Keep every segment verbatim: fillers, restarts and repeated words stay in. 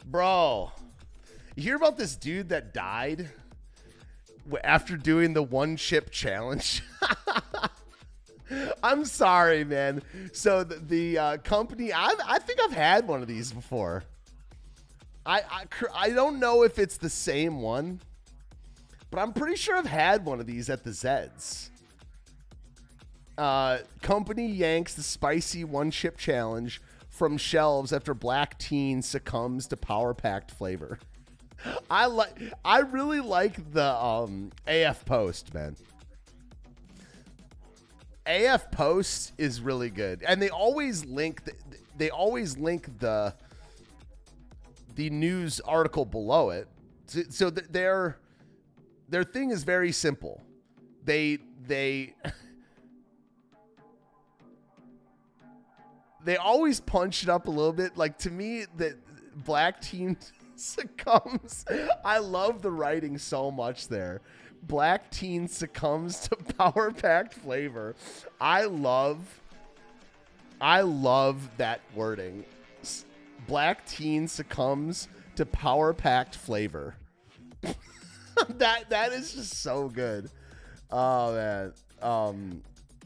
Bro, you hear about this dude that died after doing the one chip challenge? I'm sorry, man. So the, the uh, company, I I think I've had one of these before. I, I I don't know if it's the same one, but I'm pretty sure I've had one of these at the Zeds. Uh, company yanks the spicy one chip challenge from shelves after black teen succumbs to power packed flavor. I like. I really like the um, A F Post, man. A F Post is really good, and they always link. The, they always link the the news article below it. So, so their their thing is very simple. They they. They always punch it up a little bit. Like, to me, that black teen succumbs. I love the writing so much there. Black teen succumbs to power packed flavor. I love, I love that wording. Black teen succumbs to power packed flavor. that that is just so good. Oh man. Um,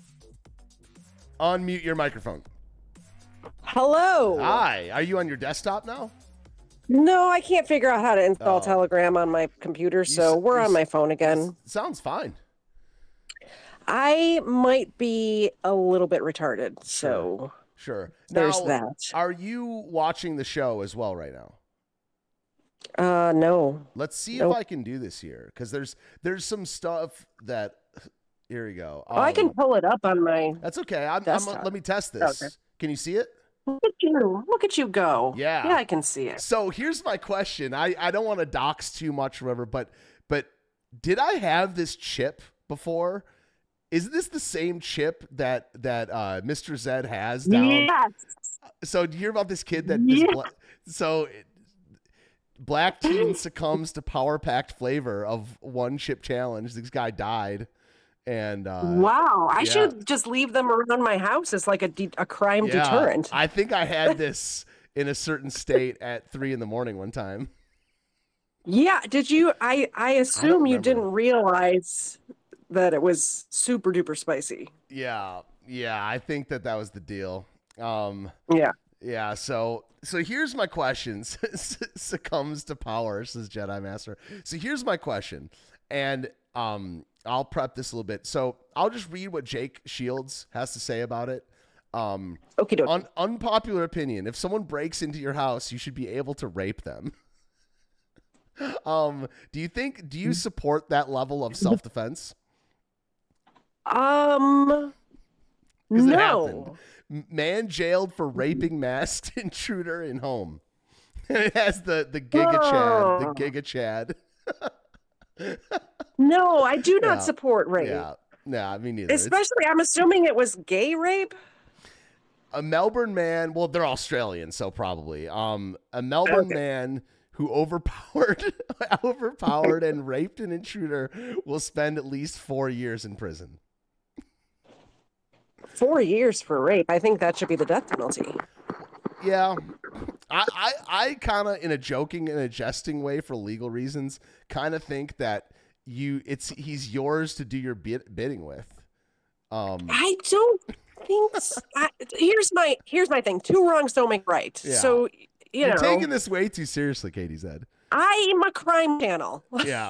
unmute your microphone. Hello. Hi. Are you on your desktop now? No, I can't figure out how to install Oh. Telegram on my computer, so s- we're you on s- my phone again. Sounds fine. I might be a little bit retarded, so Sure. there's Now, that. are you watching the show as well right now? Uh, no. Let's see Nope. if I can do this here, because there's there's some stuff that. Here we go. Oh, I can Um, pull it up on my. That's okay. I'm, I'm, desktop. let me test this. Okay. Can you see it? Look at you! Look at you go! Yeah. Yeah, I can see it. So here's my question. I, I don't want to dox too much, or whatever, but but did I have this chip before? Is this the same chip that that uh, Mister Zed has down? Yes. So do you hear about this kid that this Yeah. bla- so it, black teen succumbs to power packed flavor of one chip challenge. This guy died, and uh, Wow! I yeah. should just leave them around my house as like a de- a crime yeah, deterrent. I think I had this in a certain state at three in the morning one time. Yeah. Did you? I I assume you remember. didn't realize that it was super duper spicy. Yeah, yeah, I think that that was the deal. Um, Yeah. yeah. So so here's my question. Succumbs to power, says Jedi Master. So here's my question, and um. I'll prep this a little bit. So I'll just read what Jake Shields has to say about it. Um, Okie dokie. un- unpopular opinion. If someone breaks into your house, you should be able to rape them. um, do you think, do you support that level of self-defense? Um, 'Cause it no. happened. M- Man jailed for raping masked intruder in home. It has the, the Giga Chad, the Oh. Giga Chad. No, I do not Yeah. support rape. Yeah. Nah, me neither. It's- Especially, I'm assuming it was gay rape. A Melbourne man, well, they're Australian, so probably. Um, a Melbourne Okay. man who overpowered, overpowered and raped an intruder will spend at least four years in prison. Four years for rape. I think that should be the death penalty. Yeah, I, I, I kind of, in a joking and a jesting way, for legal reasons, kind of think that you, it's he's yours to do your bid, bidding with. Um, I don't think. s I here's my here's my thing. Two wrongs don't make right. Yeah. So you you're know, taking this way too seriously, Katie said. I'm a crime channel. Yeah.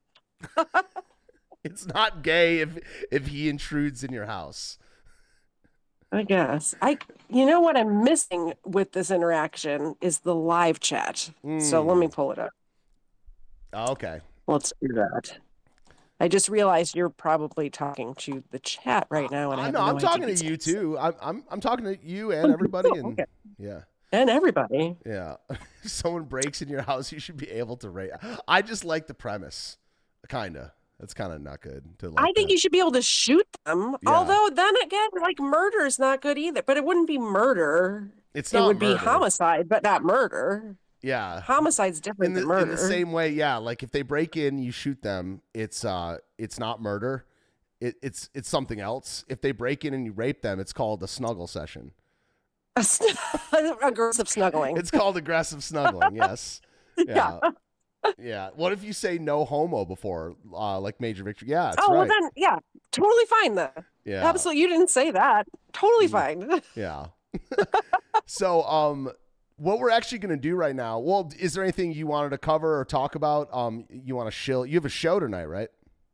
It's not gay if if he intrudes in your house. I guess. I you know what I'm missing with this interaction is the live chat. So let me pull it up. Okay. Let's do that. I just realized you're probably talking to the chat right now, and I I have know no I'm idea talking to what's you up. too. I'm I'm I'm talking to you and everybody, and Okay. yeah, And everybody. yeah. If someone breaks in your house, you should be able to rate. I just like the premise, kinda. That's kind of not good. To like I think that. you should be able to shoot them. Yeah. Although then again, like murder is not good either. But it wouldn't be murder. It's It not would be murder. homicide, but not murder. Yeah. Homicide's In different the, than murder. in the same way, yeah. Like if they break in, you shoot them. It's uh, it's not murder. It, it's it's something else. If they break in and you rape them, it's called a snuggle session. Aggressive snuggling. It's called aggressive snuggling. Yes. Yeah. Yeah. Yeah. What if you say no homo before, uh, like Major Victory? Yeah, that's Oh, well right. then, yeah, totally fine then. Yeah. Absolutely. You didn't say that. Totally Mm. fine. Yeah. So, um, what we're actually going to do right now, well, is there anything you wanted to cover or talk about? Um, you want to shill, you have a show tonight, right?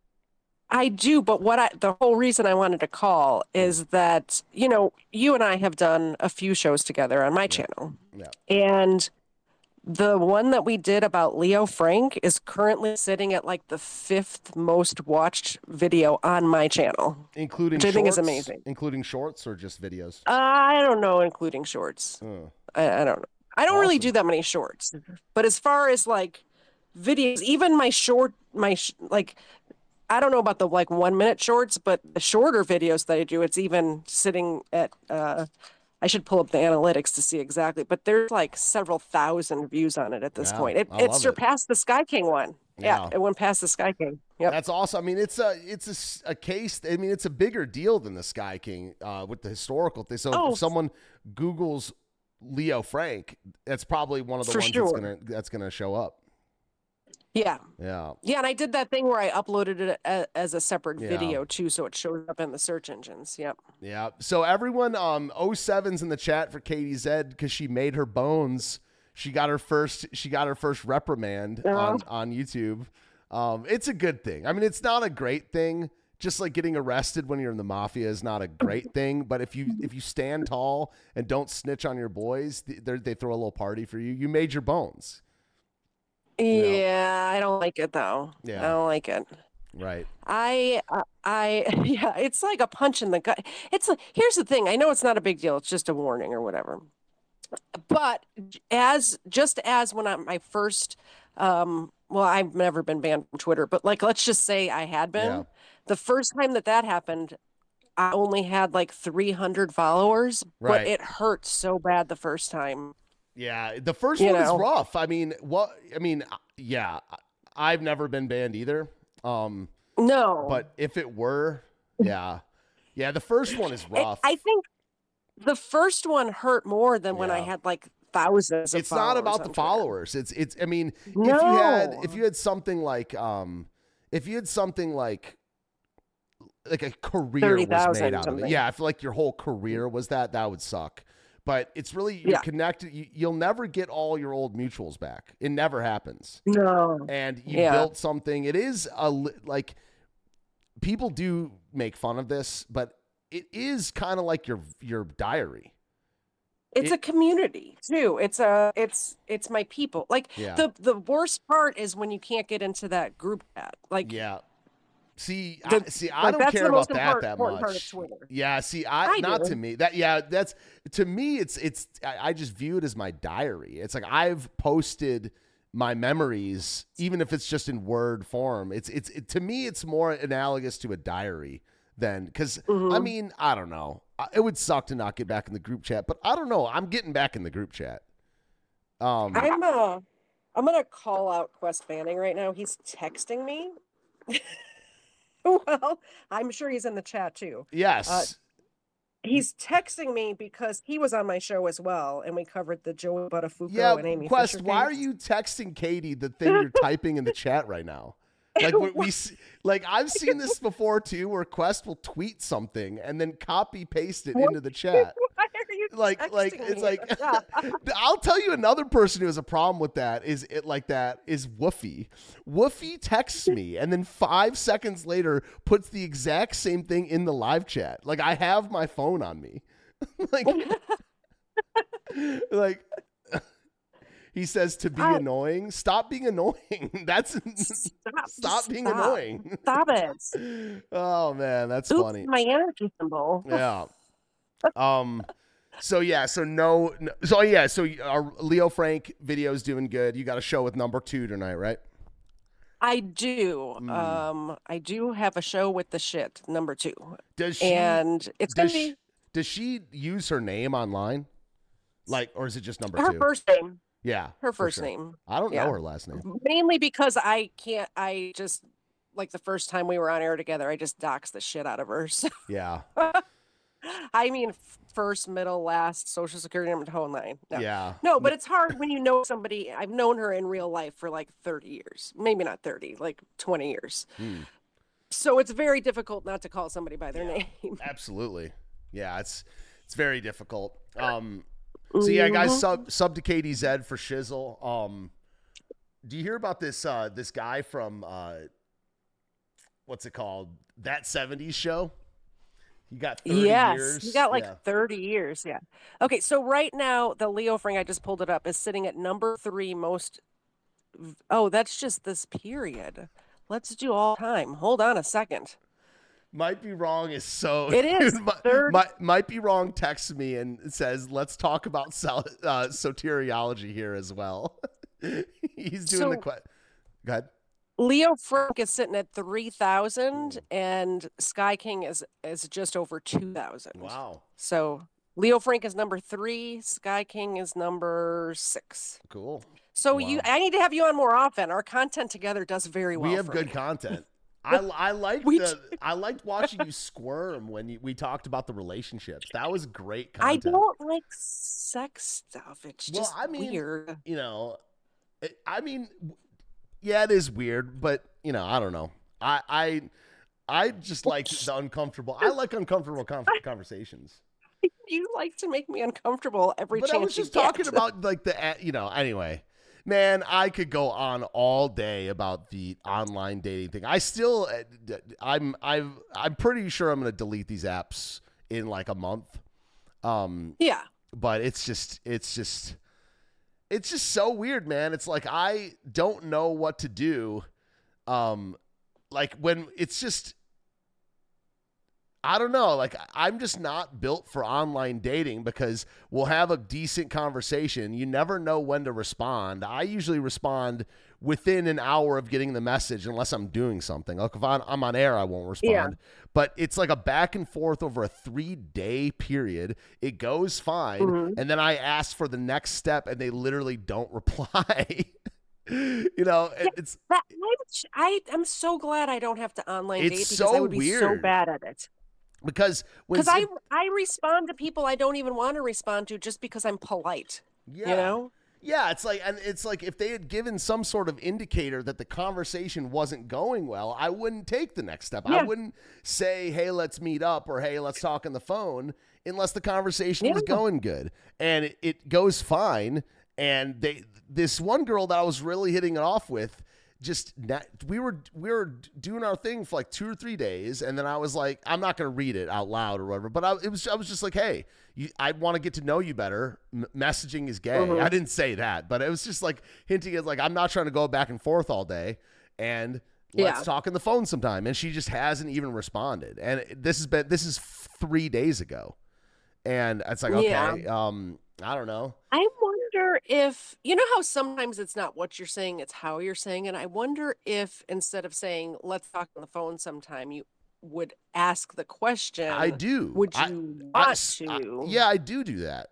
I do, but what I, the whole reason I wanted to call is that, you know, you and I have done a few shows together on my channel. Yeah. And the one that we did about Leo Frank is currently sitting at like the fifth most watched video on my channel, Including which I shorts, think is amazing. including shorts or just videos? I don't know, including shorts. Uh, I, I don't know. I don't really Awesome. do that many shorts, but as far as like videos, even my short, my sh- like, I don't know about the like one minute shorts, but the shorter videos that I do, it's even sitting at, uh, I should pull up the analytics to see exactly, but there's like several thousand views on it at this Yeah, point. It, I it love it. surpassed the Sky King one. Yeah. Yeah. It went past the Sky King. Yep. That's awesome. I mean, it's a it's a s- a, case. I mean, it's a bigger deal than the Sky King uh, with the historical thing. So Oh. if someone Googles Leo Frank, that's probably one of the For ones sure. that's gonna that's gonna show up. Yeah. Yeah. Yeah. And I did that thing where I uploaded it a, as a separate Yeah. video too. So it shows up in the search engines. Yep. Yeah. So everyone, um, oh seven's in the chat for Katie Zed because she made her bones. She got her first. She got her first reprimand Uh-huh. on on YouTube. Um, it's a good thing. I mean, it's not a great thing. Just like getting arrested when you're in the mafia is not a great thing. But if you if you stand tall and don't snitch on your boys, they they throw a little party for you. You made your bones. Yeah. I don't like it though. Yeah. I don't like it. Right. I, uh, I, yeah, it's like a punch in the gut. It's like, here's the thing. I know it's not a big deal. It's just a warning or whatever. But as, just as when I, my first, um, well, I've never been banned from Twitter, but like, let's just say I had been. Yeah. The first time that that happened, I only had like three hundred followers, Right. but it hurt so bad the first time. Yeah, the first You one is know. rough. I mean, what? I mean, yeah, I've never been banned either. Um, No. but if it were, yeah, yeah, the first one is It- rough. I think the first one hurt more than when I Yeah. had like thousands of It's not followers about on the Twitter. followers. It's it's. I mean, if you had No. if you had something like um, if you had something like like a career thirty was thousand made out of it, something. yeah, I feel like your whole career was that, that would suck. But it's really you're Yeah. connected. You, you'll never get all your old mutuals back. It never happens. No. And you Yeah. built something. It is a li- like people do make fun of this, but it is kind of like your your diary. It's It- a community too. It's a it's it's my people. Like Yeah. the the worst part is when you can't get into that group chat. Like Yeah. See, I, The- see, I like, don't that's care the about most that important- that important part of much. Twitter. Yeah, see, I, I not do. to me. That yeah, that's to me. It's it's. I, I just view it as my diary. It's like I've posted my memories, even if it's just in word form. It's it's it, to me, it's more analogous to a diary than because I Mhm. mean, I don't know. I- It would suck to not get back in the group chat, but I don't know. I'm getting back in the group chat. Um, I'm uh I'm gonna call out Quest Fanning right now. He's texting me. Well, I'm sure he's in the chat too. yes. Uh, He's texting me because he was on my show as well, and we covered the Joey Buttafuoco Yeah, and Amy Quest, Fisher why are case. you texting Katie the thing you're typing in the chat right now? Like we, we s- like I've seen this before too, where Quest will tweet something and then copy paste it into the chat. Why are you Like like texting it's me? like Yeah. I'll tell you another person who has a problem with that is it like that is Woofy. Woofy texts me and then five seconds later puts the exact same thing in the live chat. Like I have my phone on me. like like he says to be I- annoying. Stop being annoying. That's Stop, stop just being stop. annoying. Stop it. Oh man, that's Oops, funny. my energy symbol. Yeah. Um. So yeah. So no. no so yeah. So our Leo Frank video's doing good. You got a show with number two tonight, right? I do. Mm. Um, I do have a show with the shit number two, Does she? and it's gonna does be she, does she use her name online? Like, or is it just number her two? first name. Yeah. Her for first sure. name. I don't Yeah. know her last name. Mainly because I can't. I just like the first time we were on air together, I just doxed the shit out of her. So Yeah. I mean, f- first, middle, last, social security number, the whole nine. No. Yeah. No, but it's hard when you know somebody. I've known her in real life for like thirty years, maybe not thirty, like twenty years. Hmm. So it's very difficult not to call somebody by their Yeah, name. absolutely. Yeah, it's it's very difficult. Um, so yeah, guys, Mhm. sub sub to K D Z for Shizzle. Um, do you hear about this uh, this guy from uh, what's it called? That seventies show? He got thirty Yes, years. he got like Yeah. thirty years. Yeah. Okay, so right now the Leo Frank, I just pulled it up, is sitting at number three most. v- Oh, that's just this period. Let's do all time. Hold on a second. Might be wrong is so. It is might, third- might, might be wrong. Texts me and says, let's talk about sol- uh, soteriology here as well. He's doing the So- que- Go ahead. Leo Frank is sitting at three thousand, and Sky King is is just over two thousand. Wow. So Leo Frank is number three. Sky King is number six. Cool. So Wow. you, I need to have you on more often. Our content together does very well. We have for good me. content. I I liked We the I liked watching you squirm when you, we talked about the relationships. That was great I content. don't like sex stuff. It's Well, just I mean, weird. You know, it, I mean, w- yeah, it is weird, but you know, I don't know. I I I just like the uncomfortable. I like uncomfortable con- conversations. You like to make me uncomfortable every But chance I was just you talking get. about like the uh, you know. Anyway, man, I could go on all day about the online dating thing. I still, uh, d- I'm, I've, I'm pretty sure I'm going to delete these apps in like a month. Um, Yeah. but it's just, it's just, it's just so weird, man. It's like I don't know what to do. Um, like when it's just. I don't know. Like, I'm just not built for online dating because we'll have a decent conversation. You never know when to respond. I usually respond within an hour of getting the message unless I'm doing something. Like, if I'm, I'm on air, I won't respond. Yeah. But it's like a back and forth over a three-day period. It goes fine. Mhm. And then I ask for the next step, and they literally don't reply. You know, it- it's That, I, I, I'm so glad I don't have to online It's date because so I would be so weird. bad at it. because when Because I, some- I respond to people I don't even want to respond to just because I'm polite. yeah. You know? Yeah, it's like, and it's like if they had given some sort of indicator that the conversation wasn't going well, I wouldn't take the next step. I Yeah. wouldn't say, "Hey, let's meet up," or "Hey, let's talk on the phone," unless the conversation was Yeah. going good, and it, it goes fine. And they, this one girl that I was really hitting it off with, just na- we were we were doing our thing for like two or three days, and then I was like, I'm not gonna read it out loud or whatever, but I it was I was just like, hey, you, I want to get to know you better. M- messaging is gay. Mhm. I didn't say that, but it was just like hinting at like I'm not trying to go back and forth all day, and let's Yeah. talk on the phone sometime. And she just hasn't even responded, and this has been this is three days ago, and it's like okay, Yeah. um, I don't know. I wonder if, you know how sometimes it's not what you're saying, it's how you're saying it. I wonder if instead of saying, let's talk on the phone sometime, you would ask the question. I do. Would I- you I- want I- to? yeah, I do do that.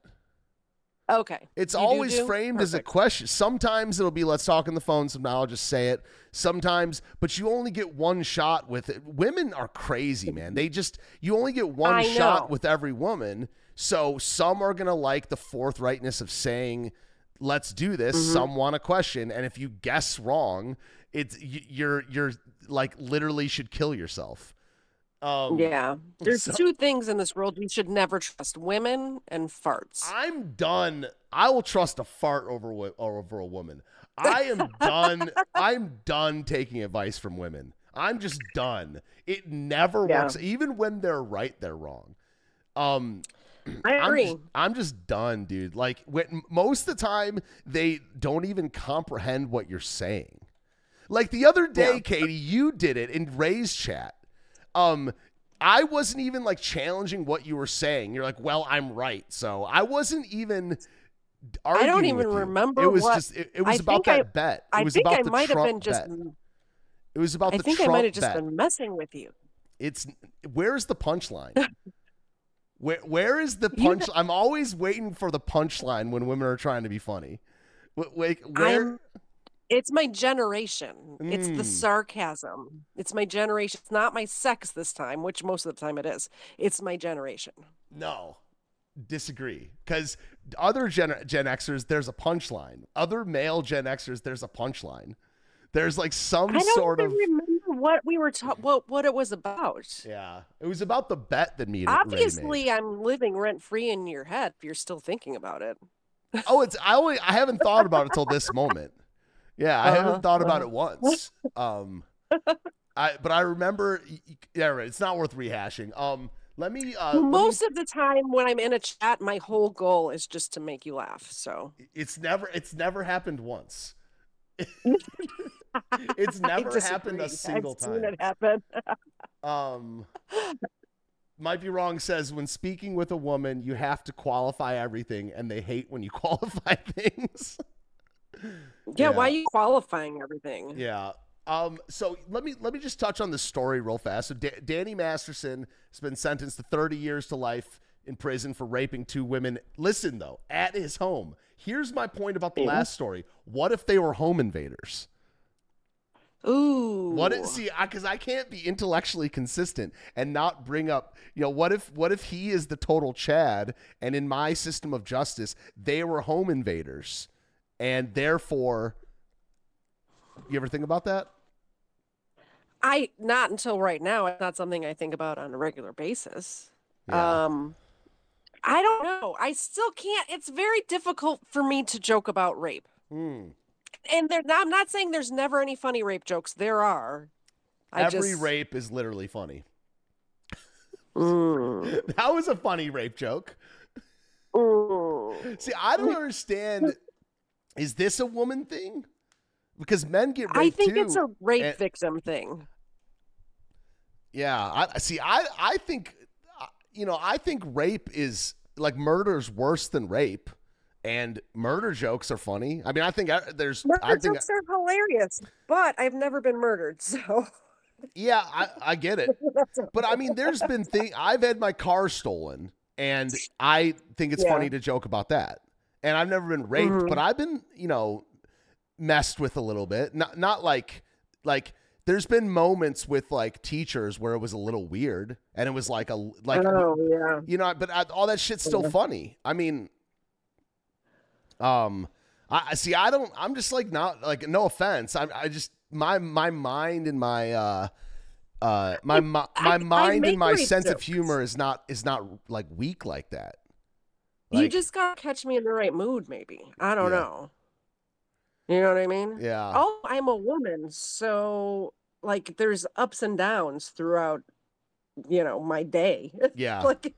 Okay. It's You do always do? framed as a Perfect. question. Sometimes it'll be let's talk on the phone. Sometimes I'll just say it. Sometimes, but you only get one shot with it. Women are crazy, man. They just you only get one I shot know. with every woman. So some are gonna like the forthrightness of saying, "Let's do this." Mhm. Some want a question, and if you guess wrong, it's y- you're you're like literally should kill yourself. Um, Yeah. There's so- two things in this world you should never trust: women and farts. I'm done. I will trust a fart over wo- over a woman. I am done. I'm done taking advice from women. I'm just done. It never Yeah. works. Even when they're right, they're wrong. Um, I I'm agree. just, I'm just done, dude. Like when, most of the time, they don't even comprehend what you're saying. Like the other day, Yeah. Katie, you did it in Ray's chat. Um, I wasn't even like challenging what you were saying. You're like, well, I'm right. So I wasn't even arguing I don't even with you. about It was what- just, it, it was I about think that I- bet. It I was think about I the might have Trump been just. bet. It was about I the think Trump I might have just bet. been messing with you. It's where's the punchline? Where where is the You punch? I'm always waiting for the punchline when women are trying to be funny. Wait, wait where? I'm. It's my generation. It's the Mm. sarcasm. It's my generation. It's not my sex this time, which most of the time it is. It's my generation. No, disagree, because other Gen, Gen Xers, there's a punchline. Other male Gen Xers, there's a punchline. There's like some I don't sort even of remember what we were ta- what what it was about. yeah. It was about the bet that me and Obviously, Ray made. I'm living rent free in your head if you're still thinking about it. Oh, it's I only I haven't thought about it till this moment. Yeah, I Uh-huh, haven't thought about uh-huh. it once. Um, I but I remember. Yeah, right. It's not worth rehashing. Um, let me. Uh, let me- Most of the time when I'm in a chat, my whole goal is just to make you laugh. So it's never it's never happened once. It's I never happened a disagree. single I've seen time. it happen. Um, Might Be Wrong says, when speaking with a woman, you have to qualify everything, and they hate when you qualify things. Yeah, why are you qualifying everything? Yeah. Um, so let me let me just touch on the story real fast. So Da- Danny Masterson has been sentenced to thirty years to life in prison for raping two women. Listen, though, at his home. Here's my point about the Yeah. last story. What if they were home invaders? Ooh. What if, see, because I, I can't be intellectually consistent and not bring up, you know, what if what if he is the total Chad, and in my system of justice, they were home invaders, and therefore, you ever think about that? I not until right now. It's not something I think about on a regular basis. Yeah. Um, I don't know. I still can't. It's very difficult for me to joke about rape. Hmm. And there, I'm not saying there's never any funny rape jokes. There are. I Every just, rape is literally funny. Mm. That was a funny rape joke. Mm. See, I don't understand. Is this a woman thing? Because men get raped I think too. it's a rape and- victim thing. Yeah, I see. I I think, you know, I think rape is like murder's worse than rape, and murder jokes are funny. I mean, I think I, there's. Murder I think. jokes are hilarious, but I've never been murdered, so. Yeah, I, I get it, but I mean, there's been thing. I've had my car stolen, and I think it's Yeah. funny to joke about that. And I've never been raped, Mhm. but I've been, you know, messed with a little bit. Not not like like. There's been moments with like teachers where it was a little weird, and it was like a like Oh yeah. you know, but I, all that shit's still Yeah. funny. I mean, um, I I- see. I don't. I'm just like not like. No offense. I I just my my mind and my uh uh my my, I- my I mind make and my rape sense of jokes. humor is not is not like weak like that. You Like, just gotta catch me in the right mood, maybe. I don't Yeah. know. You know what I mean? yeah. Oh, I'm a woman, so like there's ups and downs throughout, you know, my day. Yeah. Like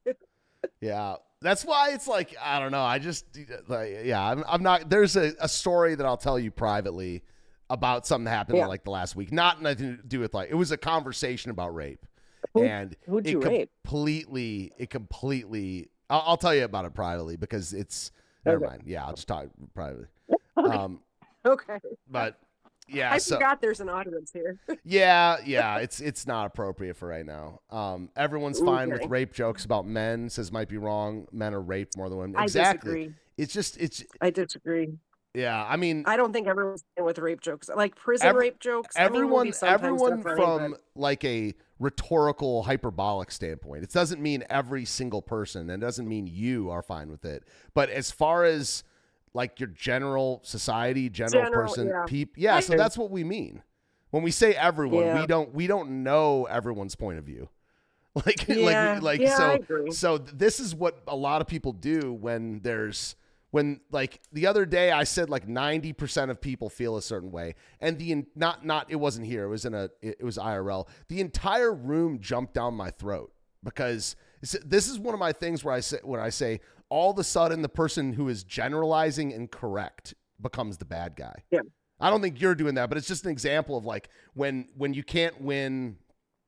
Yeah. That's why it's like, I don't know. I just, like, yeah, I'm, I'm not, there's a, a story that I'll tell you privately about something that happened Yeah. like the last week. Not nothing to do with like, it was a conversation about rape. Who- and who'd it you rape? completely, it completely, I'll, I'll tell you about it privately because it's, never Okay. mind. Yeah. I'll just talk privately. Okay. Um, Okay. but yeah, I so forgot there's an audience here. yeah, yeah, it's it's not appropriate for right now. Um, everyone's fine with Okay. rape jokes about men. Says Might Be Wrong. Men are raped more than women. I Exactly. disagree. It's just it's I disagree. yeah. I mean, I don't think everyone's fine with rape jokes. Like prison Every- rape jokes. I mean, everyone movies sometimes everyone they're funny, from but- like a rhetorical hyperbolic standpoint. It doesn't mean every single person, and it doesn't mean you are fine with it. But as far as like your general society, general, General, person, yeah. peop, yeah. I So agree. that's what we mean when we say everyone. Yeah. We don't we don't know everyone's point of view. Like Yeah, like like yeah, I so agree. so this is what a lot of people do when there's when like the other day I said like ninety percent of people feel a certain way, and the en- not not it wasn't here, it was in a it, it was I R L. The entire room jumped down my throat because it's- this is one of my things where I say when I say all of a sudden the person who is generalizing and correct becomes the bad guy. Yeah. I don't think you're doing that, but it's just an example of like when when you can't win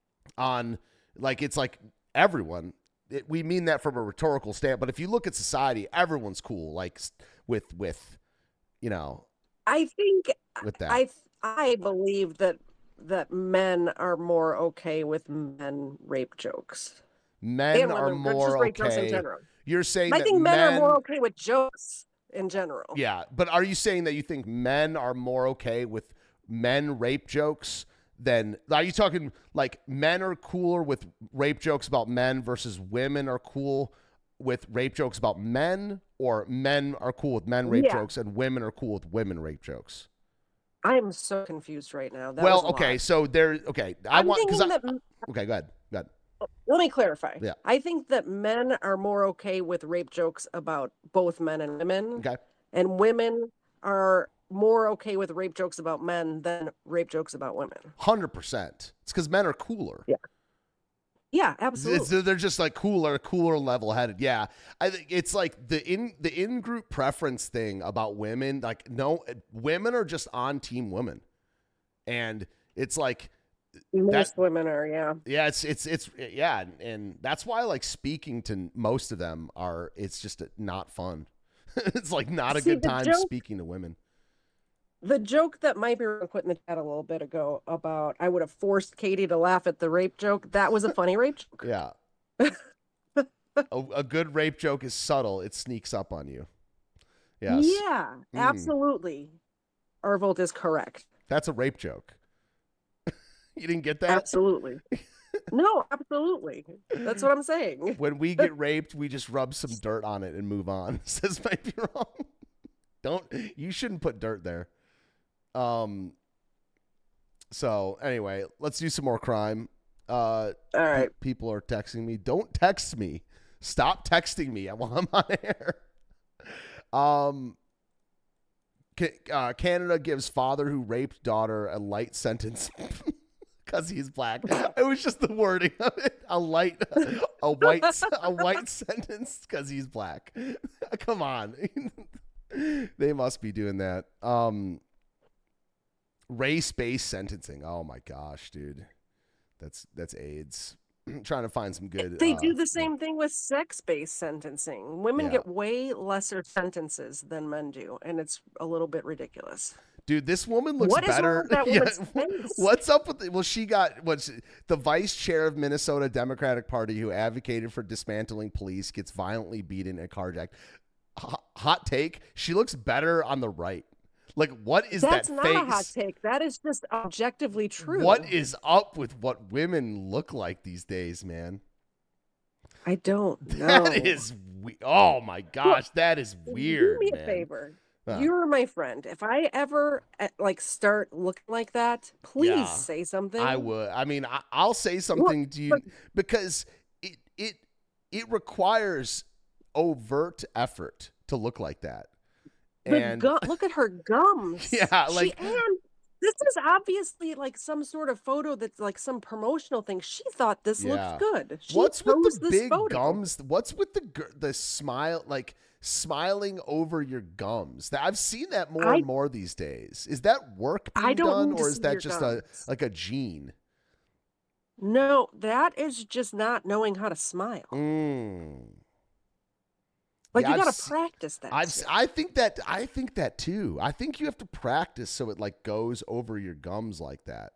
on like it's like everyone. It, we mean that from a rhetorical stand, but if you look at society, everyone's cool. Like s- with with you know I think with that. I I believe that that men are more okay with men rape jokes. Men and are women, but more just rape jokes in okay. general. You're saying I that think men, men are more okay with jokes in general. Yeah, but are you saying that you think men are more okay with men rape jokes than are you talking like men are cooler with rape jokes about men versus women are cool with rape jokes about men, or men are cool with men rape Yeah. jokes and women are cool with women rape jokes? I am so confused right now. That well, was a okay, lot. so there. Okay, I I'm want because thinking I. that Okay, go ahead. Go ahead. let me clarify. Yeah. I think that men are more okay with rape jokes about both men and women, Okay. and women are more okay with rape jokes about men than rape jokes about women. Hundred percent. It's because men are cooler. Yeah. Yeah, It's- absolutely. they're just like cooler, cooler, level-headed. Yeah, I think it's like the in the in-group preference thing about women. Like, no, women are just on team women, and it's like Most that. women are, yeah. Yeah, it's it's it's yeah, and, and that's why like speaking to most of them are. It's just not fun. It's like not a See, good the time joke- speaking to women. The joke that might be put in the chat a little bit ago about I would have forced Katie to laugh at the rape joke, that was a funny rape joke. Yeah. a, a good rape joke is subtle. It sneaks up on you. Yes. Yeah, Mm. absolutely. Arvold is correct. That's a rape joke. You didn't get that? Absolutely. No, absolutely. That's what I'm saying. When we get raped, we just rub some dirt on it and move on. Says might be wrong. Don't you shouldn't put dirt there. Um so anyway, let's do some more crime. Uh All right. pe- people are texting me. Don't text me. Stop texting me while I'm on air. Um Ca- uh, Canada gives father who raped daughter a light sentence because he's black. It was just the wording of it. A light, a white, a white sentence because he's black. Come on, they must be doing that. Um, race-based sentencing. Oh my gosh, dude, that's that's AIDS. Trying to find some good. They uh, do the same thing with sex-based sentencing. Women Yeah. get way lesser sentences than men do, and it's a little bit ridiculous. Dude, this woman looks What is better. wrong with that Yeah, woman's face? What's up with the, well, she got what's the vice chair of Minnesota Democratic Party who advocated for dismantling police gets violently beaten and carjacked. Hot, hot take, she looks better on the right. Like, what is That's that not face? a hot take. That is just objectively true. What is up with what women look like these days, man? I don't know. That is we- oh my gosh, that is weird. Do me man. a favor. Huh. You're my friend. If I ever uh, like start looking like that, please Yeah, say something. I would. I mean, I, I'll say something to you but- because it it it requires overt effort to look like that. The And gu- look at her gums. Yeah, She- like- and this is obviously like some sort of photo that's like some promotional thing. She thought this Yeah. looked good. She what's with chose the this big photo. gums? What's with the gr- the smile, like smiling over your gums? That I've seen that more I- and more these days. Is that work being I don't done, need to or is see that your just gums. a like a gene? No, that is just not knowing how to smile. Mm. Like Yeah, you I've gotta se- practice that. I've s- shit. I think that I think that too. I think you have to practice so it like goes over your gums like that.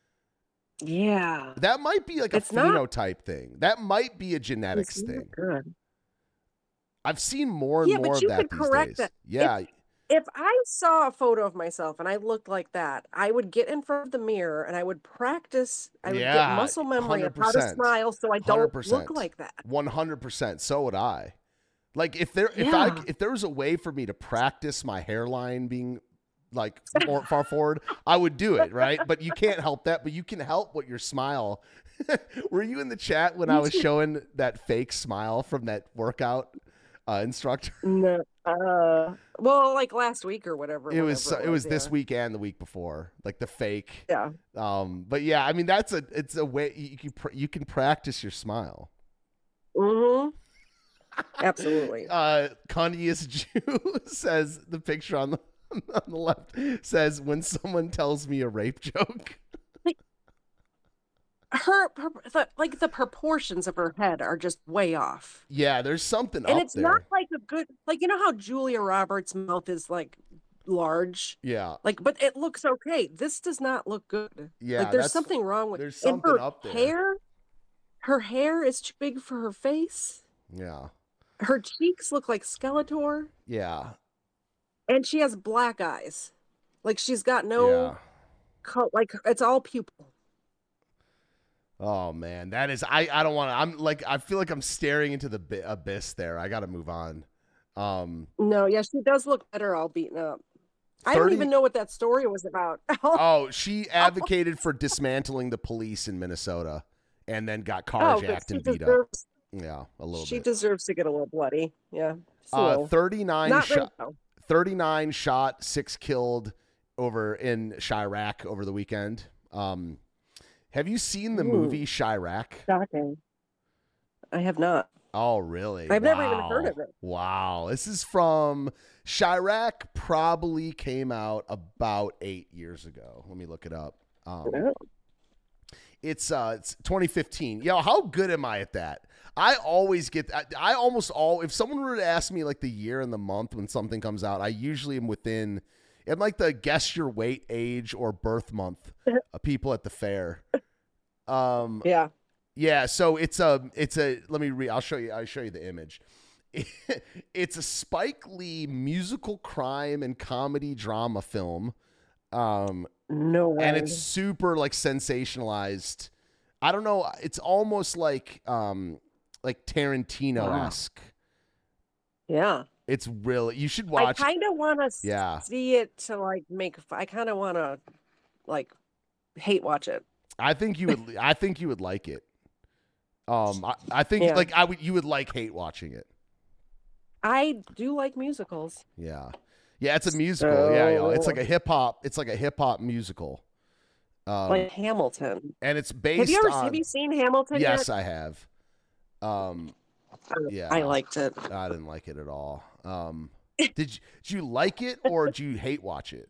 yeah. That might be like a It's not- phenotype thing. That might be a genetics It's not thing. good. I've seen more and Yeah, but more of you that could these correct days. that. Yeah, If I saw a photo of myself and I looked like that, I would get in front of the mirror and I would practice. I would Yeah, get muscle memory of how to one hundred percent. smile so I don't one hundred percent. look like that. one hundred percent. So would I. Like if there if I Yeah. if there was a way for me to practice my hairline being like more far forward, I would do it, right? But you can't help that, but you can help what your smile. Were you in the chat when I was showing that fake smile from that workout uh, instructor? No. Uh, well, like last week or whatever. It was whenever it was this yeah. week and the week before, like the fake. Yeah. Um, but yeah, I mean that's a it's a way you can pr- you can practice your smile. Mm-hmm. Absolutely. Uh, Kanye's Jew says the picture on the on the left says when someone tells me a rape joke. Her, her the, like the proportions of her head are just way off. Yeah, there's something And up it's there. not like a good, like, you know how Julia Roberts' mouth is like large? Yeah, Like, but it looks okay. This does not look good. yeah. Like, there's that's- something wrong with there's and something her up there. hair. Her hair is too big for her face. Yeah, Her cheeks look like Skeletor. yeah, And she has black eyes. Like, she's got no, yeah. co- like, it's all pupil. Oh man, that is I. I don't want to. I'm like I feel like I'm staring into the bi- abyss there. I got to move on. Um, No, yeah, she does look better all beaten up. I don't thirty. even know what that story was about. Oh, Oh, she advocated for dismantling the police in Minnesota, and then got oh, but carjacked she and beat up. deserves Yeah, a little she bit. deserves to get a little bloody. Yeah, just a Uh, little. thirty-nine Not right shot. though. thirty-nine shot, six killed over in Chirac over the weekend. Um, have you seen the Ooh, movie Chirac? shocking. I have not. Oh, really? I've wow. never even heard of it. Wow. This is from Chirac, probably came out about eight years ago. Let me look it up. Um, No. it's uh, it's twenty fifteen. Yo, how good am I at that? I always get, I, I almost all, if someone were to ask me like the year and the month when something comes out, I usually am within, I'm like the guess your weight, age, or birth month of people at the fair. Um, Yeah. yeah, so it's a it's a let me read. I'll show you. I'll show you the image. It's a Spike Lee musical crime and comedy drama film, um, No way. and it's super like sensationalized. I don't know. It's almost like um, like Tarantino esque. Yeah. It's really you should I watch. kind of want to Yeah. see it to like make. I kind of want to like hate watch it. I think you would. I think you would like it. Um, I, I think Yeah. like I would. You would like hate watching it. I do like musicals. Yeah. Yeah, it's a musical. Yeah, yeah. It's like So- a hip hop. It's like a hip hop musical. Um, Like Hamilton. and it's based Have you ever on. have you seen Hamilton Yes, yet? I have. Um, yeah. I liked it. I didn't like it at all. Um, did you, did you like it or did you hate watch it,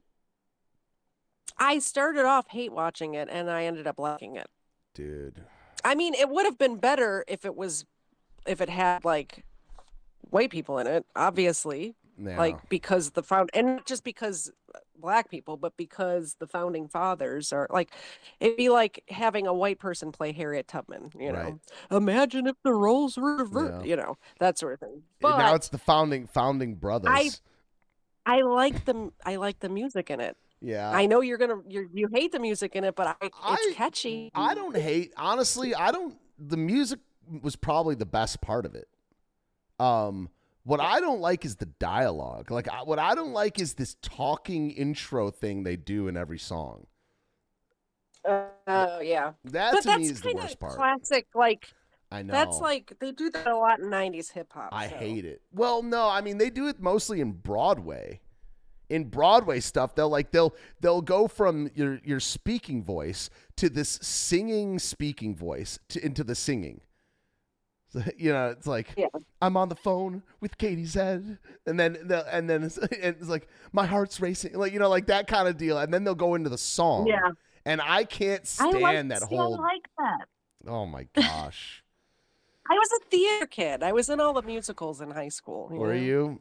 I started off hate watching it and I ended up liking it. dude? I mean, it would have been better if it was if it had like white people in it, obviously. Yeah. Like because the found and not just because black people, but because the founding fathers are like it'd be like having a white person play Harriet Tubman, you know. Right. Imagine if the roles were reversed, Yeah. you know, that sort of thing. now But it's the founding founding brothers. I like the I like the music in it. yeah. I know you're gonna you you hate the music in it, but I, it's I- catchy. I don't hate honestly, I don't the music was probably the best part of it. Um what I don't like is the dialogue. Like I, what I don't like is this talking intro thing they do in every song. Oh yeah, That but to that's me is the kind worst of part. classic. Like I know. that's like they do that a lot in nineties hip hop. I so. hate it. Well, no, I mean they do it mostly in Broadway. In Broadway stuff, they'll like they'll they'll go from your your speaking voice to this singing speaking voice to into the singing. So, you know, it's like Yeah. I'm on the phone with Katie Zed, and then the, and then it's, it's like my heart's racing, like you know, like that kind of deal. And then they'll go into the song. Yeah. And I can't I stand like that see, whole. I like that. Oh my gosh, I was a theater kid. I was in all the musicals in high school. were know? you?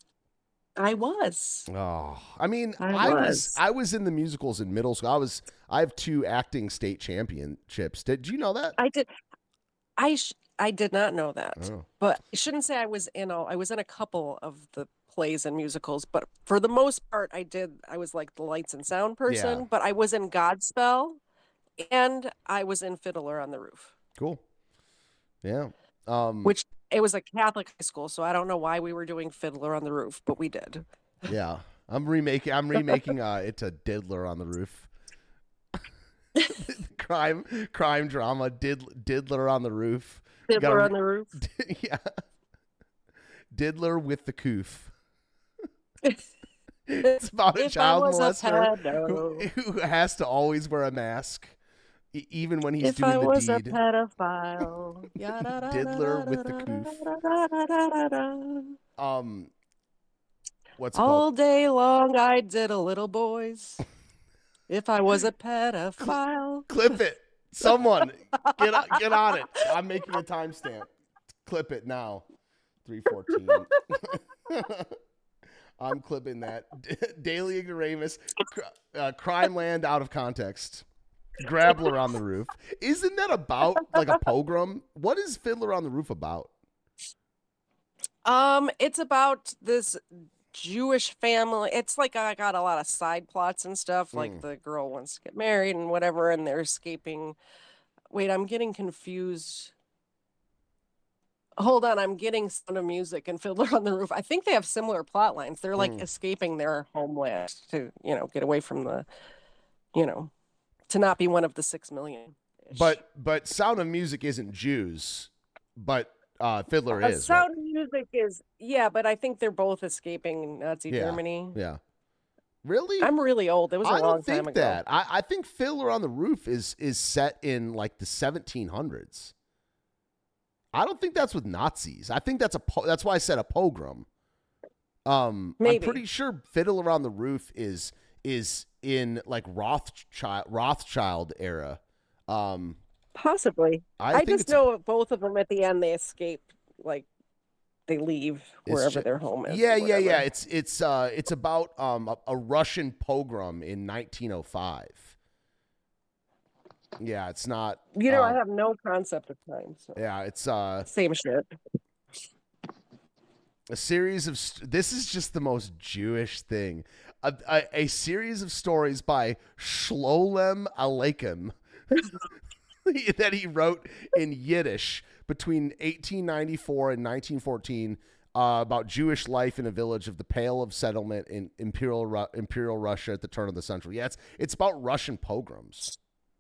I was. Oh, I mean, I I, was. was. I was in the musicals in middle school. I was. I have two acting state championships. Did you know that? I did. I sh- I did not know that, Oh. but I shouldn't say I was in all. I was in a couple of the plays and musicals, but for the most part, I did. I was like the lights and sound person, Yeah. but I was in Godspell, and I was in Fiddler on the Roof, Cool. Yeah. Um. which it was a Catholic high school, so I don't know why we were doing Fiddler on the Roof, but we did. Yeah. I'm remaking. I'm remaking. Uh, it to Diddler on the Roof. crime, crime drama. Did Diddler on the Roof. You Fiddler gotta on the Roof. yeah. Diddler with the coof. It's about a If I child was a molester pedo. who, who has to always wear a mask, e- even when he's If doing I the was a deed. pedophile. Diddler with the coof. Um, what's it called? All day long I did a little boys. If I was a pedophile. Clip it. Someone get on, get on it. I'm making a timestamp. Clip it now. three fourteen. I'm clipping that. Daily Ignoramus, uh, Crime Land out of context. Grabbler on the Roof. Isn't that about like a pogrom? What is Fiddler on the Roof about? Um, it's about this Jewish family. It's like I got a lot of side plots and stuff. Like Mm. the girl wants to get married and whatever, and they're escaping Wait, I'm getting confused. Hold on, I'm getting Sound of Music and Fiddler on the Roof. I think they have similar plot lines. They're like Mm. escaping their homeland to, you know, get away from the, you know, to not be one of the six million. But but Sound of Music isn't Jews, but uh, Fiddler Uh, is. Sound right? of Music is, yeah, but I think they're both escaping Nazi Yeah. Germany. Yeah. Really? I'm really old. It was a I long don't think time ago. that. I, I think Fiddler on the Roof is is set in like the seventeen hundreds. I don't think that's with Nazis. I think that's a po- that's why I said a pogrom. Um, Maybe. I'm pretty sure Fiddler on the Roof is is in like Rothschild Rothschild era. Um, Possibly. I, I, think just it's, know both of them at the end they escape, like they leave It's wherever ju- their home is. Yeah, or yeah, yeah. whatever. It's it's uh it's about um a, a Russian pogrom in nineteen oh five. Yeah, it's not. You know, I um, have no concept of time. So. Yeah, it's uh Same shit. a series of st- this is just the most Jewish thing. A, a, a series of stories by Shlolem Aleichem that he wrote in Yiddish between eighteen ninety-four and nineteen fourteen uh, about Jewish life in a village of the Pale of Settlement in Imperial Ru- Imperial Russia at the turn of the century. Yeah, it's it's about Russian pogroms.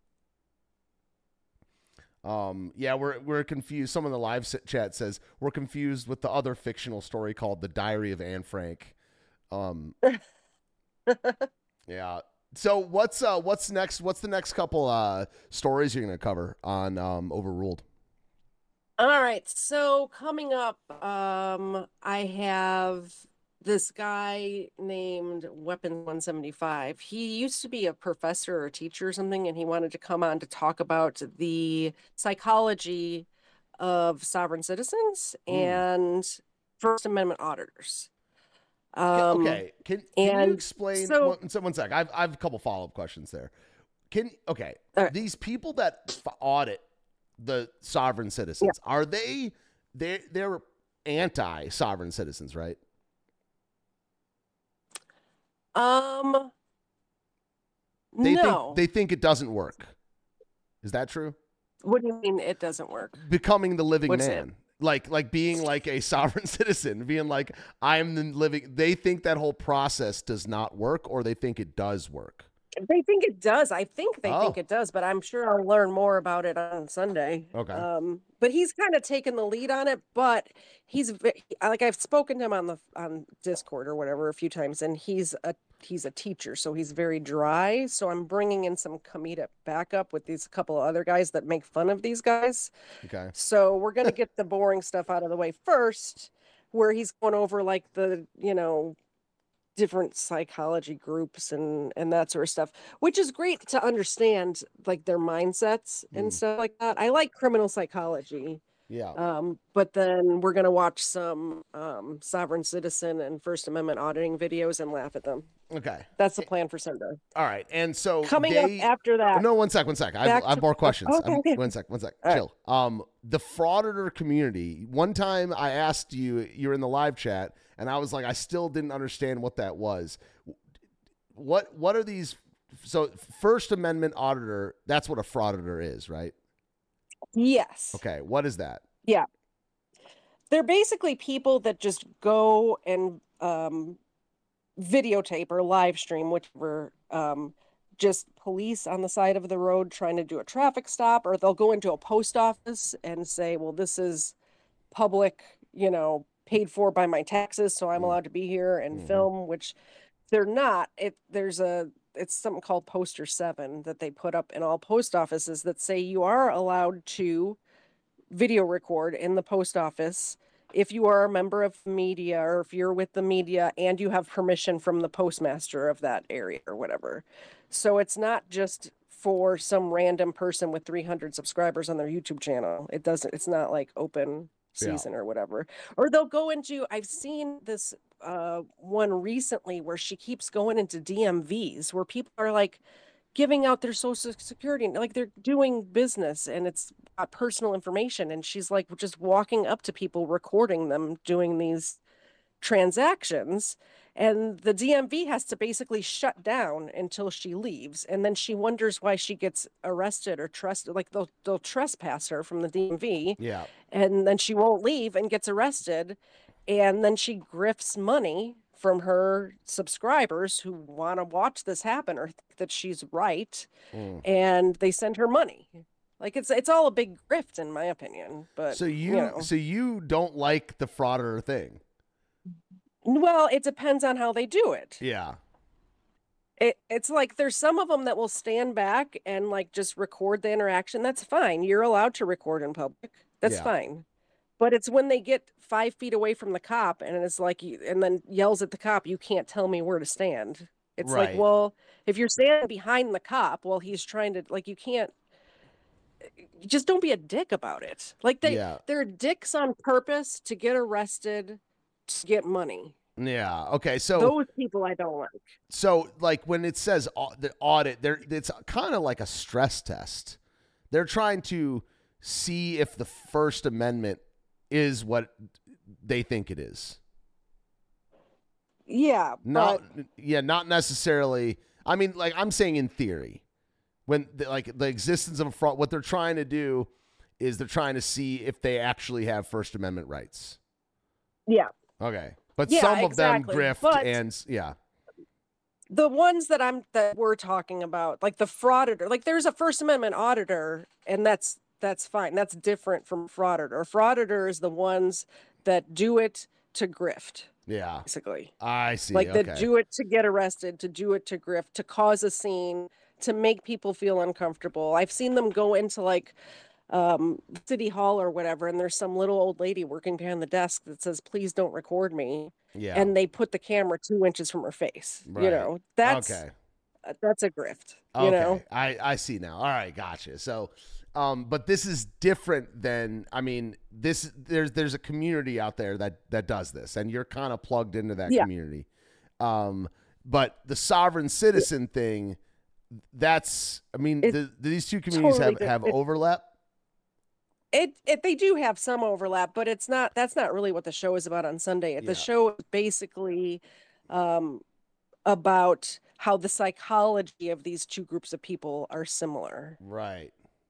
Um, yeah, we're we're confused. Someone in the live s- chat says we're confused with the other fictional story called The Diary of Anne Frank. Um, yeah. So what's uh what's next? What's the next couple uh stories you're gonna cover on um Overruled? All right. So coming up, um, I have this guy named Weapon one seventy-five. He used to be a professor or a teacher or something, and he wanted to come on to talk about the psychology of sovereign citizens Mm. and First Amendment auditors. Okay, Um, okay. Can can you and explain so- one, so one sec? I've I've a couple follow up questions there. Can okay All right. these people that f- audit the sovereign citizens are they they they're anti sovereign citizens, right? Um, They no. think they think it doesn't work. Is that true? What do you mean it doesn't work? Becoming the living What's man. Like like being like a sovereign citizen, being like I'm the living they think that whole process does not work or they think it does work. They think it does. I think they think Oh. it does, but I'm sure I'll learn more about it on Sunday. Okay. Um, but he's kind of taken the lead on it. But he's ve- like I've spoken to him on the on Discord or whatever a few times, and he's a he's a teacher, so he's very dry. So I'm bringing in some comedic backup with these couple of other guys that make fun of these guys. Okay. So we're gonna get the boring stuff out of the way first, where he's going over like the you know different psychology groups and and that sort of stuff, which is great to understand like their mindsets and Mm. stuff like that. I like criminal psychology. Yeah. Um, but then we're gonna watch some um sovereign citizen and First Amendment auditing videos and laugh at them. Okay. That's the plan for Sunday. All right. And so Coming they, up after that. No, one sec, one sec. I have, back I have to- more questions. okay, I'm- okay. One sec, one sec. All right. Chill. Um, the frauditor community. One time I asked you, you were in the live chat, and I was like, I still didn't understand what that was. What What are these? So, First Amendment auditor. That's what a frauditor is, right? Yes. Okay. What is that? They're basically people that just go and um, videotape or live stream, whichever, um, just police on the side of the road trying to do a traffic stop, or they'll go into a post office and say, well, this is public, you know, paid for by my taxes, so I'm Mm. allowed to be here and Mhm. film, which they're not. It there's a it's something called Poster seven that they put up in all post offices that say you are allowed to video record in the post office if you are a member of media or if you're with the media and you have permission from the postmaster of that area or whatever. So it's not just for some random person with three hundred subscribers on their YouTube channel. It doesn't, it's not like open Yeah. season or whatever. Or they'll go into, I've seen this uh, one recently where she keeps going into D M Vs where people are like, giving out their social security, like they're doing business and it's uh, personal information. And she's like just walking up to people, recording them doing these transactions. And the D M V has to basically shut down until she leaves. And then she wonders why she gets arrested or trusted. Like they'll, they'll trespass her from the D M V. Yeah. And then she won't leave and gets arrested. And then she grifts money from her subscribers who want to watch this happen or think that she's right. Mm. And they send her money. Like it's it's all a big grift in my opinion. But So you, you know. so you don't like the frauder thing? Well, it depends on how they do it. Yeah. It it's like there's some of them that will stand back and like just record the interaction. That's fine. You're allowed to record in public. That's Yeah. fine. But it's when they get five feet away from the cop and it's like, you- and then yells at the cop, you can't tell me where to stand. It's Right. like, well, if you're standing behind the cop while he's trying to, like, you can't, just don't be a dick about it. Like they, Yeah. they're dicks on purpose to get arrested, to get money. Yeah. Okay. So Those people I don't like. So, like when it says au- the audit, there it's kind of like a stress test. They're trying to see if the First Amendment is what they think it is. Yeah, Not, but yeah, not necessarily. I mean, like I'm saying in theory, when the, like the existence of a fraud, what they're trying to do is they're trying to see if they actually have First Amendment rights. yeah. Okay, but Yeah, some of exactly. them grift But- and yeah, The ones that I'm that we're talking about, like the frauditor, like there's a First Amendment auditor, and that's that's fine. That's different from frauditor. Frauditor is the ones that do it to grift, yeah. basically. I see. Like okay. that do it to get arrested, to do it to grift, to cause a scene, to make people feel uncomfortable. I've seen them go into like um city hall or whatever, and there's some little old lady working behind the desk that says, please don't record me. yeah. And they put the camera two inches from her face. Right. You know, that's okay. uh, that's a grift. You Okay, know, I, I see now. All right, gotcha. So, um, but this is different than I mean, this there's there's a community out there that that does this, and you're kind of plugged into that Yeah. community. Um, but the sovereign citizen thing, that's I mean, It's the, these two communities totally have di- have it- overlap. it it they do have some overlap, but it's not. That's not really what the show is about on Sunday. Yeah. The show is basically um, about how the psychology of these two groups of people are similar. Right.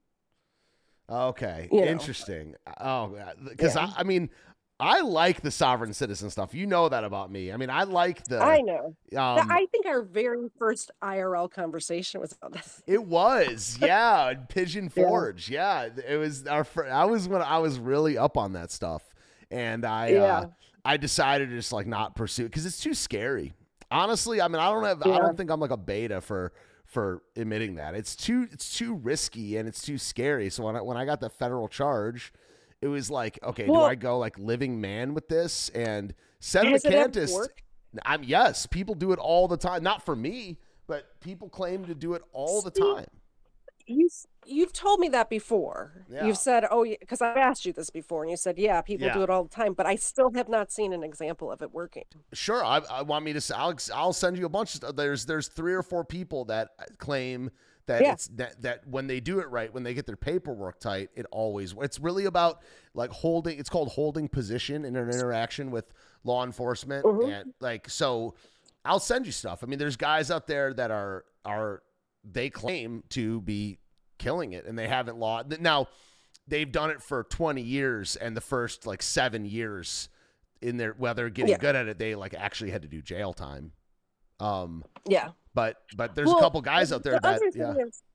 Okay. You know. Interesting. Oh, because Yeah. I, I mean, I like the sovereign citizen stuff. You know that about me. I mean, I like the. I know. Um, I think our very first I R L conversation was about this. It was, yeah, Pigeon Yeah. Forge, yeah. It was our. Fir- I was when I was really up on that stuff, and I, Yeah. uh, I decided to just like not pursue it because it's too scary. Honestly, I mean, I don't have. I Yeah. don't think I'm like a beta for for admitting that. It's too. It's too risky and it's too scary. So when I when I got the federal charge, it was like, okay, do Well- I go like living man with this and Senator Has it ever Cantus? worked? I'm yes, people do it all the time. Not for me, but people claim to do it all the See, time. You you've told me that before. Yeah. You've said, "Oh, because I've asked you this before," and you said, "Yeah, people Yeah. do it all the time," but I still have not seen an example of it working. Sure, I, I want me to. s- I'll, I'll send you a bunch of stuff. There's there's three or four people that claim that Yeah. it's that, that when they do it right, when they get their paperwork tight, it always. It's really about like holding. It's called holding position in an interaction with law enforcement, Mhm. and like so. I'll send you stuff. I mean, there's guys out there that are are they claim to be killing it, and they haven't lost. Now, they've done it for twenty years, and the first like seven years in their while they're getting Yeah. good at it, they like actually had to do jail time. Um, Yeah. but but there's Well, a couple guys out there the that other thing yeah is,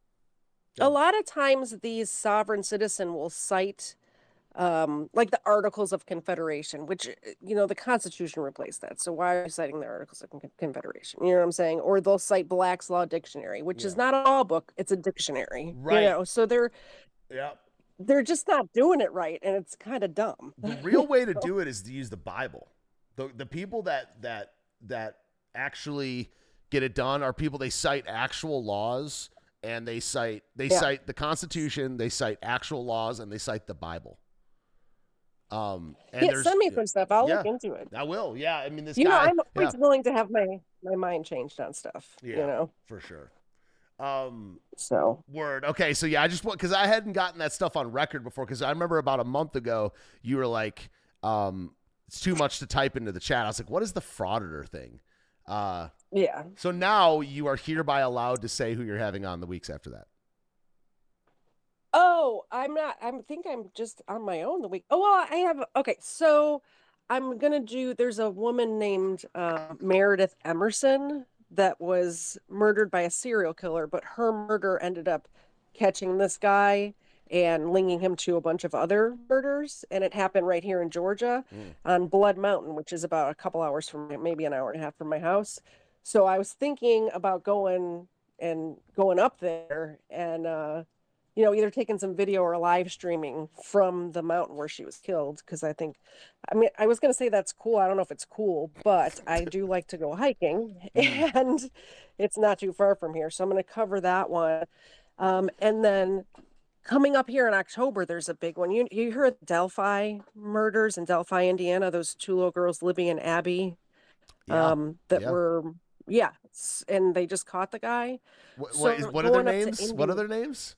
a lot of times these sovereign citizen will cite um like the Articles of Confederation, which uh, you know the Constitution replaced that, so why are you citing the Articles of Con- Confederation? You know what I'm saying? Or they'll cite Black's Law Dictionary, which is Yeah. not a law book, it's a dictionary. Right. You know, so they're yeah. they're just not doing it right, and it's kind of dumb. The real way to do it is to use the Bible. The the people that that that actually get it done are people they cite actual laws and they cite they Yeah. cite the Constitution, they cite actual laws, and they cite the Bible. Um, and Yeah, there's send me some stuff. I'll yeah. look into it. I will. Yeah, I mean this You know, guy. I'm yeah, always willing to have my my mind changed on stuff. Yeah. You know, for sure. Um, so Word. Okay, so yeah, I just want because I hadn't gotten that stuff on record before. Because I remember about a month ago, you were like, um, it's too much to type into the chat. I was like, what is the frauditor thing? Uh, Yeah. so now you are hereby allowed to say who you're having on the weeks after that. Oh, I'm not. I think I'm just on my own the week. Oh, well, I have. Okay, so I'm gonna do. There's a woman named uh, Meredith Emerson that was murdered by a serial killer, but her murder ended up catching this guy and linking him to a bunch of other murders, and it happened right here in Georgia Mm. on Blood Mountain, which is about a couple hours from, maybe an hour and a half from my house. So I was thinking about going and going up there and. uh you know, either taking some video or live streaming from the mountain where she was killed. Because I think, I mean, I was going to say that's cool. I don't know if it's cool, but I do like to go hiking, Mm. and it's not too far from here. So I'm going to cover that one. Um, and then coming up here in October, there's a big one. You you heard Delphi murders in Delphi, Indiana? Those two little girls, Libby and Abby, Yeah. um, that yeah. were yeah, s- and they just caught the guy. What, So what, is, what are their going up to names? What are Indy- their names?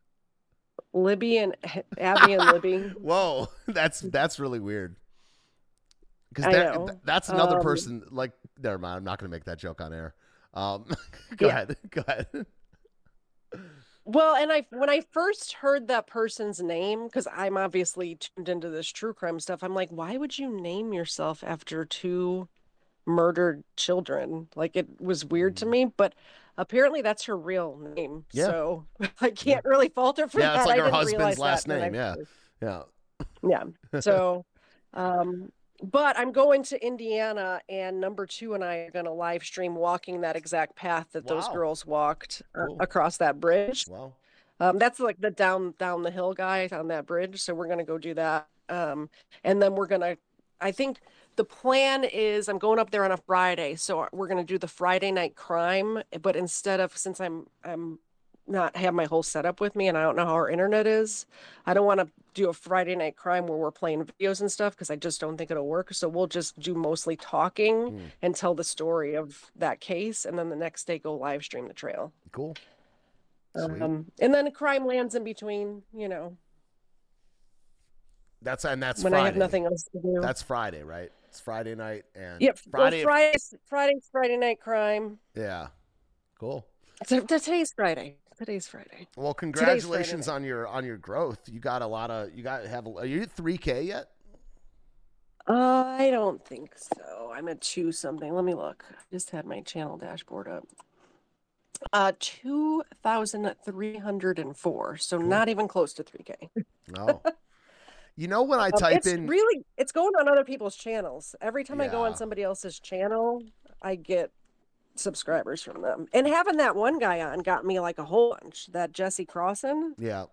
Libby and Abby and Libby. Whoa, that's that's really weird. I Because know. that's another Um, person. Like, never mind. I'm not going to make that joke on air. Um, go Yeah. ahead. Go ahead. Well, and I when I first heard that person's name, because I'm obviously tuned into this true crime stuff, I'm like, why would you name yourself after two murdered children? Like, it was weird to me, but apparently that's her real name. Yeah. So I can't really fault her for Yeah, that. it's like I her didn't husband's realize last that when name. I Yeah. first- Yeah. Yeah. So, um, but I'm going to Indiana, and number two and I are going to live stream walking that exact path that those Wow. girls walked uh, Cool. across that bridge. Wow. Um, that's like the down down the hill guy on that bridge. So we're gonna go do that. Um, and then we're gonna. I think the plan is I'm going up there on a Friday, so we're gonna do the Friday night crime. But instead of since I'm I'm not have my whole setup with me and I don't know how our internet is, I don't want to do a Friday night crime where we're playing videos and stuff because I just don't think it'll work. So we'll just do mostly talking Mm. and tell the story of that case, and then the next day go live stream the trail. Cool. Sweet. Um, and then crime lands in between, you know, That's and that's when Friday. I have nothing else to do. That's Friday, right? It's Friday night and Yep. Friday. Well, Friday, Friday's Friday night crime. Yeah. Cool. So, today's Friday. Today's Friday. Well, Friday congratulations night. on your on your growth. You got a lot of you got have. Are you at three K yet? Uh, I don't think so. I'm at two something. Let me look. I just had my channel dashboard up. Uh, two thousand three hundred and four. So Cool. not even close to three K. No. You know when I Um, type it's in really it's going on other people's channels. Every time I go Yeah. on somebody else's channel, I get subscribers from them. And having that one guy on got me like a whole bunch. That Jesse Crossan. yeah.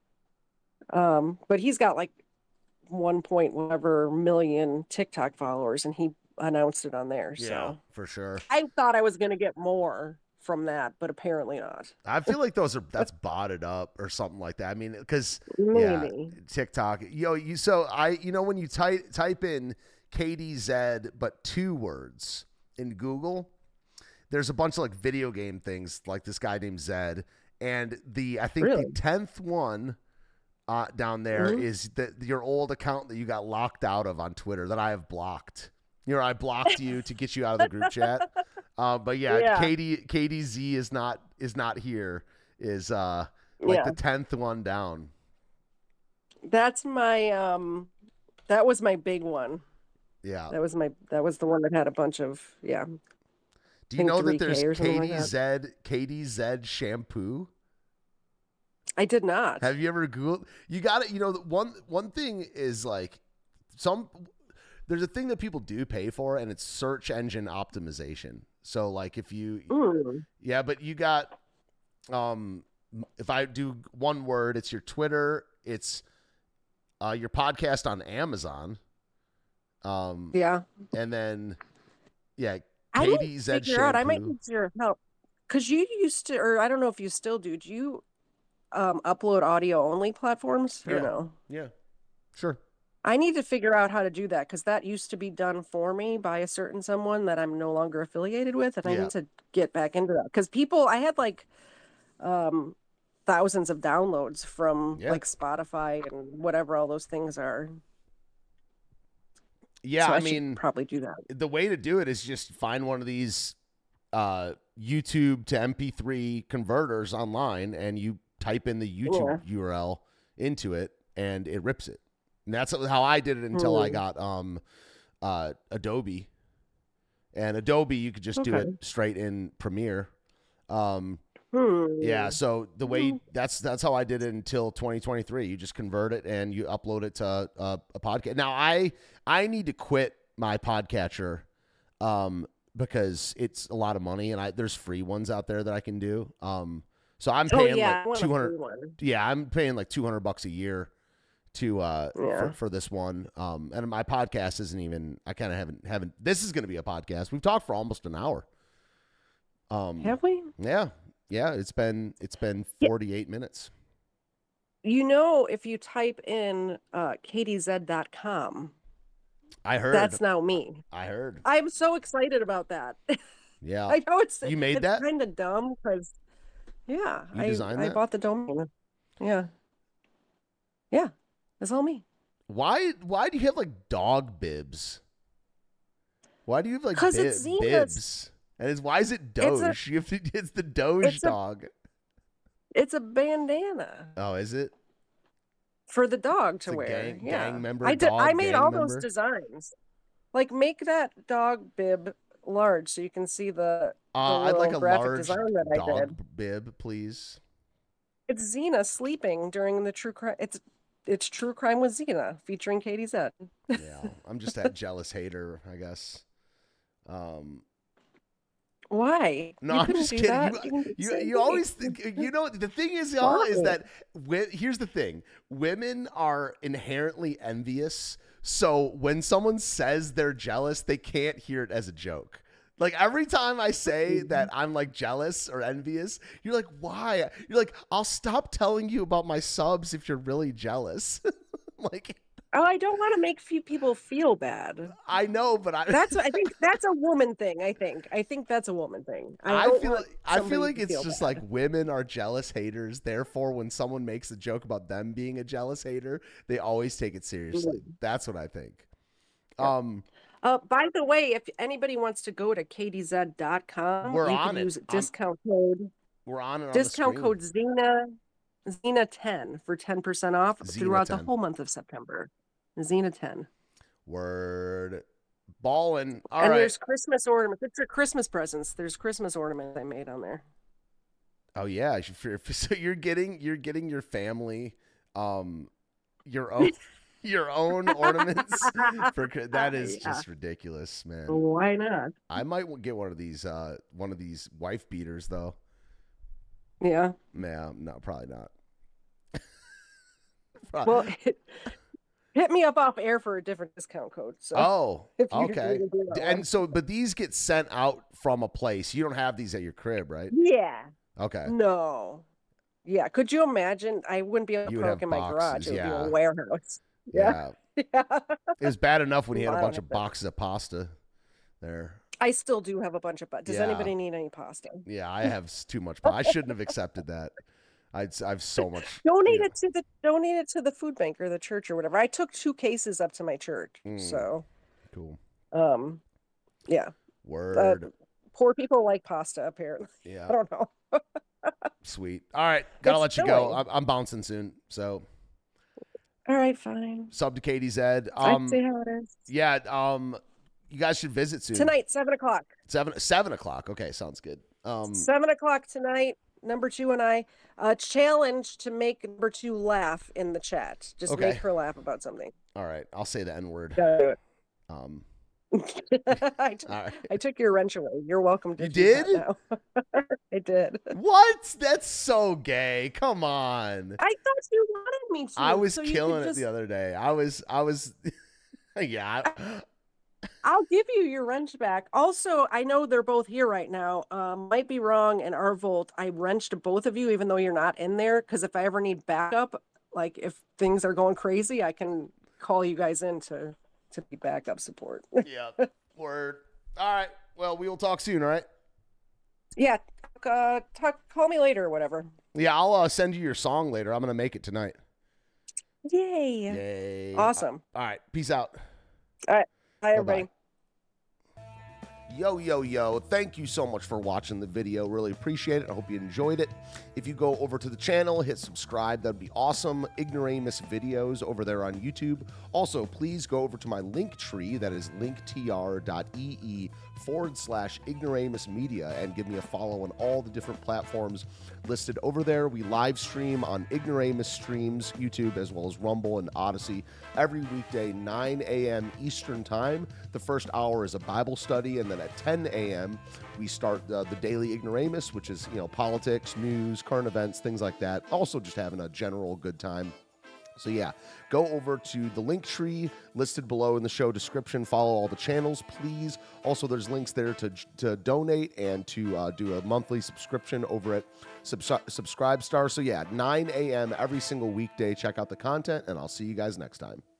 Um, but he's got like one point whatever million TikTok followers, and he announced it on there. Yeah, So for sure. I thought I was gonna get more from that, but apparently not. I feel like those are that's botted up or something like that. I mean, because yeah, Maybe. TikTok. Yo, you so I you know when you type type in K D Z but two words in Google, there's a bunch of like video game things like this guy named Zed, and the I think Really? the tenth one uh, down there Mhm. is the your old account that you got locked out of on Twitter that I have blocked. You know, I blocked you to get you out of the group chat. Uh, but yeah, Yeah. Katie K D Z is not is not here. Is uh like Yeah. the tenth one down. That's my um that was my big one. Yeah. That was my that was the one that had a bunch of yeah. Do you think know that three K there's or something like Katie that. Z Katie Z shampoo? I did not. Have you ever Googled? You got it. You know, the one one thing is like some. There's a thing that people do pay for, and it's search engine optimization. So like if you, Mm. yeah, but you got, um, if I do one word, it's your Twitter, it's, uh, your podcast on Amazon, um, Yeah. and then, yeah, I might Katie Z figure out. I might shampoo. need your help. Cause you used to, or I don't know if you still do. Do you um upload audio only platforms or Yeah. no? Yeah, sure. I need to figure out how to do that because that used to be done for me by a certain someone that I'm no longer affiliated with, and I Yeah. need to get back into that because people, I had like um thousands of downloads from Yeah. like Spotify and whatever all those things are. Yeah, so I, I should mean, probably do that. the way to do it is just find one of these uh, YouTube to M P three converters online, and you type in the YouTube Yeah. U R L into it, and it rips it. And that's how I did it until I Hmm. got um, uh, Adobe. And Adobe, you could just do Okay. it straight in Premiere. Um, Hmm. yeah, so the way Hmm. that's that's how I did it until twenty twenty-three. You just convert it and you upload it to a, a podcast. Now I I need to quit my podcatcher um, because it's a lot of money, and I there's free ones out there that I can do. Um, so I'm Oh paying yeah, I like want a two free hundred. one. Yeah, I'm paying like two hundred bucks a year to uh Yeah. for, for this one. Um, and my podcast isn't even. I kind of haven't haven't. This is going to be a podcast. We've talked for almost an hour. Um, Have we? yeah, yeah. It's been it's been Yeah. forty-eight minutes. You know, if you type in uh, katie zed dot com, I heard. that's now me. I heard. I'm so excited about that. Yeah. I know it's You made it's that? kind of dumb because yeah, You I designed I that? bought the domain. Yeah, yeah, it's all me. Why why do you have like dog bibs? Why do you have like 'Cause bib- it's Xena's- bibs? And it's, why is it It's a- Doge? you have to, it's the Doge it's a- dog. It's a bandana Oh, is it? for the dog to It's a wear. gang- yeah, gang member, I did. I dog made gang all member? those designs. Like make that dog bib large so you can see the. Uh, the I'd like a little graphic large design that I dog did. bib, please. It's Xena sleeping during the true crime. It's it's True Crime with Xena featuring Katie Zed. Yeah, I'm just that jealous hater, I guess. Um, Why? No, You I'm couldn't just do kidding. that. You, can do the you, same you thing. always think, you know, the thing is, y'all, is Why? that when, here's the thing women are inherently envious. So when someone says they're jealous, they can't hear it as a joke. Like every time I say that I'm like jealous or envious, you're like, why? You're like, I'll stop telling you about my subs if you're really jealous. Like, Oh, I don't want to make few people feel bad. I know, but I That's I think that's a woman thing. I think I think that's a woman thing. I, I don't feel want like, I feel somebody like to it's feel just bad. like women are jealous haters. Therefore, when someone makes a joke about them being a jealous hater, they always take it seriously. Mm-hmm. That's what I think. Um, Uh, by the way, if anybody wants to go to katie zed dot com, We're you on can it. use I'm- discount code we're on it on discount the code Xena Xena ten for ten percent off Xena throughout the ten. whole month of September. Xena ten. Word. Ballin'. All and right. there's Christmas ornaments. It's your Christmas presents. There's Christmas ornaments I made on there. Oh yeah. So you're getting you're getting your family, um, your own your own ornaments for that is Yeah. just ridiculous, man. Why not? I might get one of these uh one of these wife beaters though. Yeah. Man, no, probably not. Pro- Well, hit, hit me up off air for a different discount code. So oh, if you okay. agree to do that one. And so, but these get sent out from a place. You don't have these at your crib, right? Yeah. Okay. No. Yeah. Could you imagine? I wouldn't be able to You would park have in my garage. boxes, It would yeah. be a warehouse. Yeah. Yeah. It was bad enough when you had a Wow. bunch of boxes of pasta there. I still do have a bunch of. Does Yeah. anybody need any pasta? Yeah, I have s- too much. I shouldn't have accepted that. I'd, I have so much. Donate yeah. it to the donate it to the food bank or the church or whatever. I took two cases up to my church. Mm. So, Cool. um, yeah. Word. Poor people like pasta apparently. yeah. I don't know. Sweet. All right. Gotta It's let you go. filling. I'm, I'm bouncing soon. So All right, fine. sub to Katie Zed. I Um, see how it is. yeah. Um, you guys should visit soon. Tonight, seven o'clock. Seven seven o'clock. Okay, sounds good. Um, Seven o'clock tonight. Number two and I uh challenge to make number two laugh in the chat. Just Okay. make her laugh about something. all right. I'll say the N word. Gotta do it. Um, I, t- all right. I took your wrench away. You're welcome to You do that did? now. I did. What? That's so gay. Come on. I thought you wanted me to. I was so you could killing it just- the other day. I was. I was. yeah. I- I'll give you your wrench back. Also, I know they're both here right now. Um, might be wrong. In our vault, I wrenched both of you, even though you're not in there. Because if I ever need backup, like if things are going crazy, I can call you guys in to to be backup support. yeah. Word. All right. Well, we will talk soon. All right. yeah, uh, talk, call me later or whatever. Yeah, I'll uh, send you your song later. I'm gonna make it tonight. Yay! Yay. Awesome. All right. Peace out. All right. Bye, everybody. Bye-bye. Yo, yo, yo. Thank you so much for watching the video. Really appreciate it. I hope you enjoyed it. If you go over to the channel, hit subscribe. That'd be awesome. Ignoramus videos over there on YouTube. Also, please go over to my link tree. That is linktr.ee forward slash ignoramus media and give me a follow on all the different platforms listed over there. We live stream on Ignoramus Streams, YouTube, as well as Rumble and Odyssey every weekday, nine a.m. Eastern Time. The first hour is a Bible study, and then at ten a.m. we start uh, the Daily Ignoramus, which is, you know, politics, news, current events, things like that. Also just having a general good time. So yeah, go over to the link tree listed below in the show description. Follow all the channels, please. Also, there's links there to, to donate and to uh, do a monthly subscription over at Subs- Subscribe Star. So yeah, nine a.m. every single weekday. Check out the content, and I'll see you guys next time.